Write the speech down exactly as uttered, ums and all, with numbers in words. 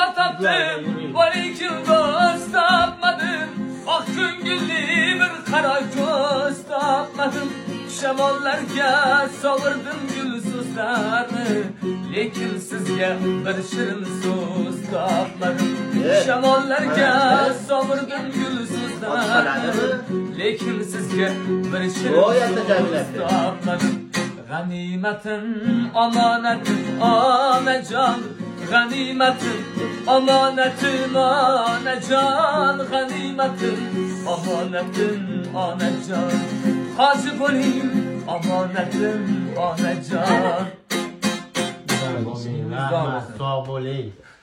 Yar taptım, valikin dost tapmadım. Ah ko'ngilli bir qara ko'z tapmadım. Shamollarga sovurdim gul so'zlarni, lekin sizga bir shirin so'z topmadim. Shamollarga sovurdim gul so'zlarni, lekin sizga bir shirin so'z topmadim. G'animatim, omonatim, onajon, g'animatim, omonatim, onajon, g'animatim, omonatim, onajon. Hoji bo'ling, omonatim, onajon. Sog' bo'ling.